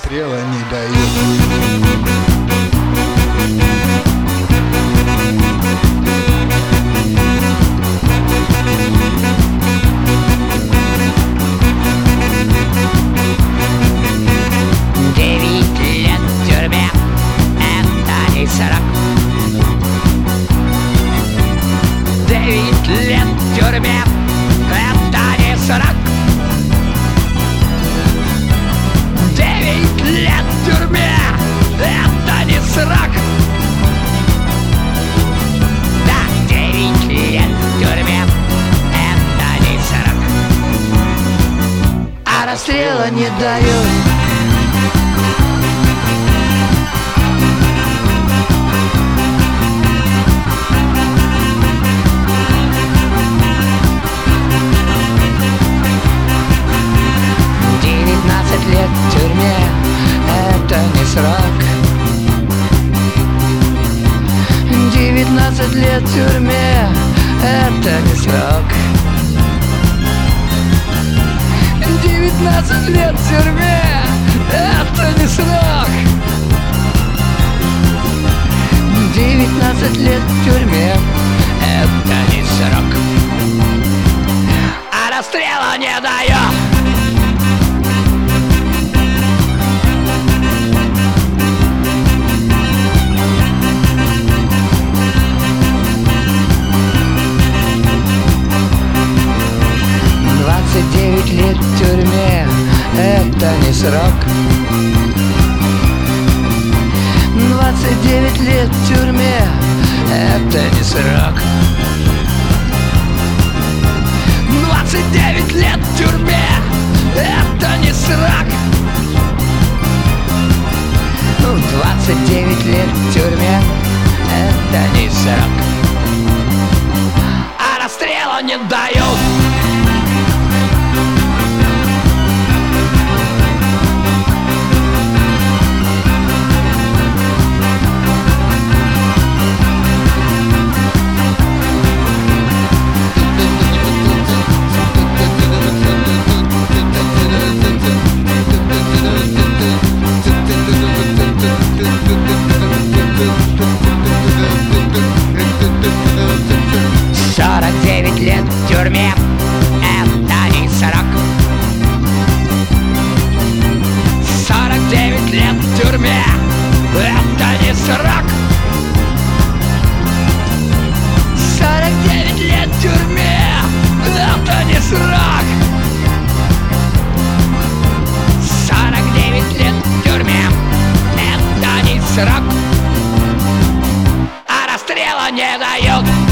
расстрела не дают. 9 лет в тюрьме — это не 40. 9 лет в тюрьме — это не 40. 9 лет в тюрьме — это не 40. Да, 9 лет в тюрьме — это не 40. А расстрела не дают. Лет в тюрьме — это не срок. 19 лет в тюрьме — это не срок. 19 лет в тюрьме — это не срок. 19 лет в тюрьме — это не срок. А расстрела не дает. Лет в тюрьме — это не срок. 29 лет в тюрьме — это не срок. 29 лет в тюрьме — это не срок. 29 лет в тюрьме — это не срок. А расстрела не дают. Лет в тюрьме — это не 40. 49 лет в тюрьме — это не 40. 49 лет в тюрьме — это не 40. 49 лет в тюрьме — это не 40. А расстрела не дают.